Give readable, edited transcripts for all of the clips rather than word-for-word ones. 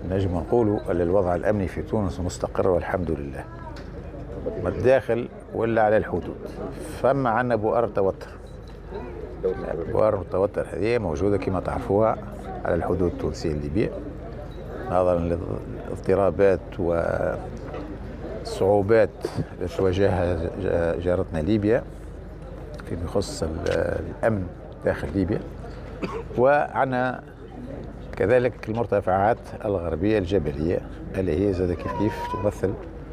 نجم نقولوا أن الوضع الأمني في تونس مستقر والحمد لله، من الداخل ولا على الحدود. فما عندنا بؤر توتر. بؤر التوتر هذه موجودة كما تعرفوها على الحدود التونسية الليبية، نظرا للاضطرابات والصعوبات التي تواجهها جارتنا ليبيا فيما يخص الأمن داخل ليبيا. وعنا كذلك المرتفعات الغربية الجبلية اللي هي زاد كيف تمثل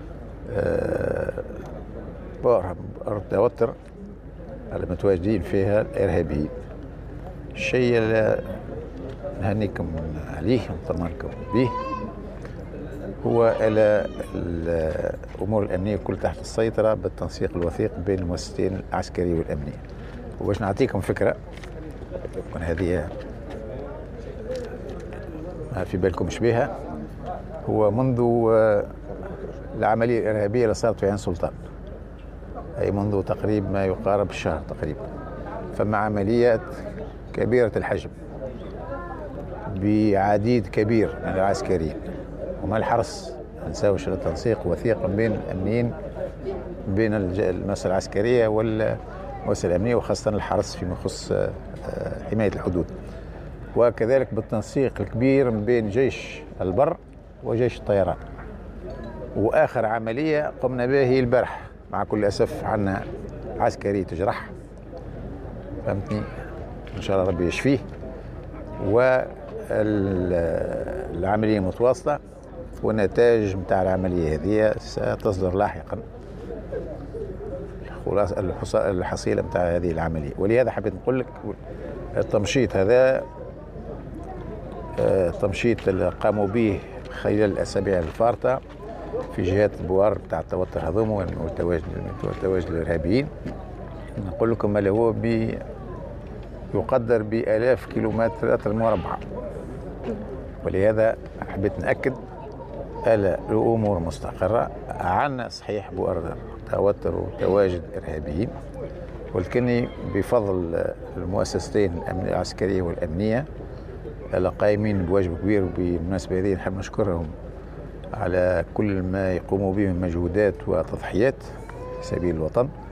بؤر التوتر المتواجدين فيها الإرهابيين. الشيء اللي نهنيكم عليه ونطمنكم به هو الأمور الأمنية كل تحت السيطرة بالتنسيق الوثيق بين المؤسستين العسكرية والأمنية. وباش نعطيكم فكرة يكون هذه ما في بالكم بها، هو منذ العملية الإرهابية اللي صارت في عين سلطان، أي منذ تقريبا ما يقارب الشهر تقريبا، فما عمليات كبيرة الحجم بعديد كبير من العسكريين وما الحرس، ما نساوش التنسيق وثيق بين الأمنيين، بين المؤسسة العسكرية والمؤسسة الأمنية، وخاصة الحرس فيما يخص حماية الحدود، وكذلك بالتنسيق الكبير بين جيش البر وجيش الطيران. وآخر عملية قمنا بها هي البارح، مع كل أسف عنا عسكري تجرح، فهمتني، إن شاء الله ربي يشفيه. والعملية متواصلة، والنتائج متاع العملية هذه ستصدر لاحقا، الحصيلة متاع هذه العملية. ولهذا حبيت نقول لك التمشيط هذا التمشيط اللي قاموا به خلال الأسابيع الفارطة في جهات البوار بتاع التوتر هذوما والتواجد الإرهابيين، نقول لكم اللي هو يقدر بآلاف كيلومتر مربعة. ولهذا حبيت نأكد الأمور مستقرة. عنا صحيح بؤر توتر وتواجد إرهابيين، ولكن بفضل المؤسستين العسكرية والأمنية القائمين بواجب كبير. وبالمناسبة هذه نحب نشكرهم على كل ما يقوموا به من مجهودات وتضحيات في سبيل الوطن.